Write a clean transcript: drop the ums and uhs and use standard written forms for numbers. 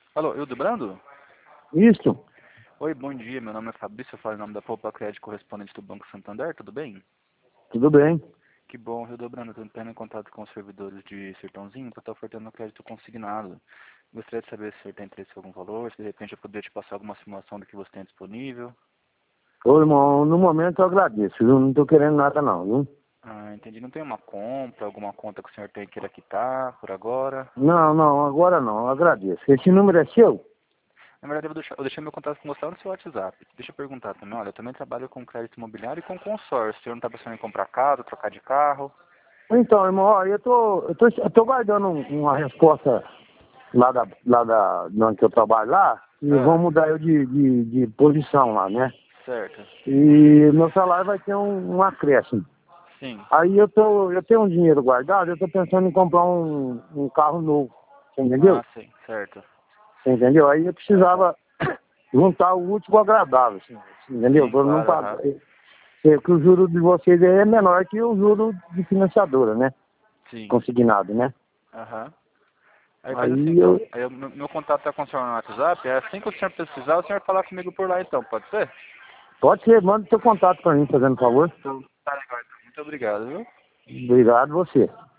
Alô, Hildebrando? Isso, Oi, bom dia. Meu nome é Fabrício, eu falo em nome da Poupa Crédito, correspondente do Banco Santander, tudo bem? tudo bem. Que bom, Hildebrando. Estou entrando em contato com os servidores de Sertãozinho para estar ofertando crédito consignado. Gostaria de saber se o senhor tem interesse em algum valor, se de repente eu poderia te passar alguma simulação do que você tem disponível. Ô, irmão, no momento eu agradeço, viu? Não tô querendo nada não, viu? Ah, entendi. Não tem uma compra, alguma conta que o senhor tem queira quitar por agora? Não, não, agora não, eu agradeço. Esse número é seu? Na verdade, eu deixei meu contato com você lá no seu WhatsApp. Deixa eu perguntar também. Olha, eu também trabalho com crédito imobiliário e com consórcio. O senhor não está pensando em comprar casa, trocar de carro? Então, irmão, ó, eu tô guardando uma resposta de onde que eu trabalho lá, e vão Ah, mudar eu de posição lá, né? certo. E meu salário vai ter um acréscimo. Sim. Aí eu tenho um dinheiro guardado, eu tô pensando em comprar um carro novo, você Ah, entendeu? sim, certo. Você entendeu? Aí eu Aham. precisava juntar o útil com o agradável, assim, entendeu? Sim, Para não claro, pagar. aham. Sei que o juro de vocês aí é menor que o juro de financiadora, né? Sim. Consignado, né? Aham. Aí faz assim Aí então. eu. Aí meu contato tá com o senhor no WhatsApp. É assim que o senhor precisar, o senhor falar comigo por lá então, pode ser? Pode ser, manda seu contato para mim, fazendo favor. Então, tá legal então. Muito obrigado, viu? Obrigado você.